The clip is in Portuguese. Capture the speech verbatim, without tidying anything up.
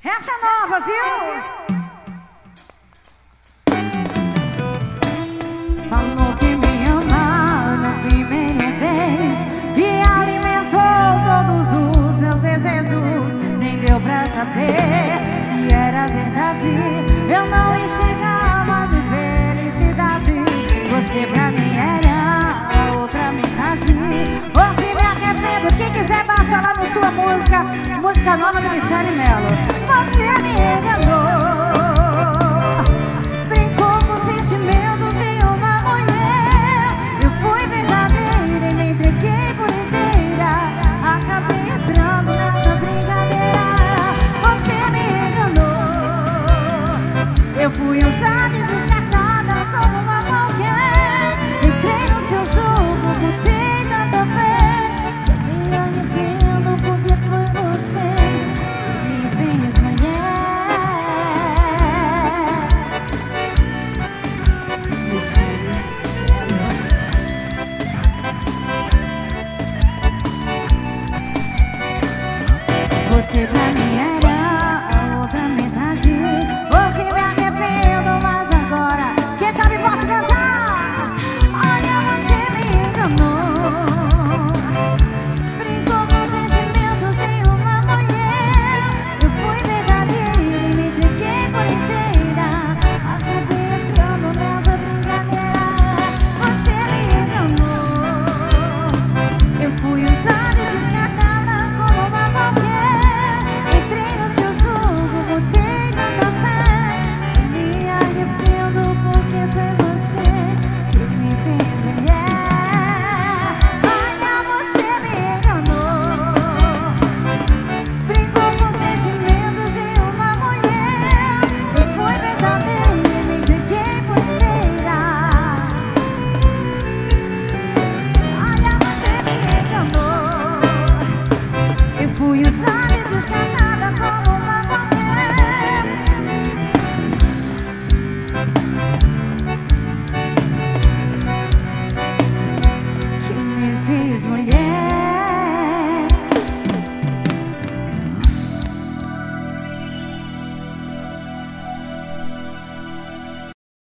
Essa é nova, viu? Falou que me ama no primeiro beijo e alimentou todos os meus desejos. Nem deu pra saber se era verdade. Eu não enxergava de felicidade. Você pra mim era a outra metade. Hoje me arrependo. Quem quiser baixa lá na sua música, música nova do Michele Mello. Você me enganou, brincou com os sentimentos de uma mulher. Eu fui verdadeira e me entreguei por inteira. Acabei entrando nessa brincadeira. Você me enganou, eu fui usada e descartada como uma qualquer. Entrei no seu jogo, botei nada a ver. Só me arrependo porque foi você que me fez mulher. Michele Mello. Você pra mim era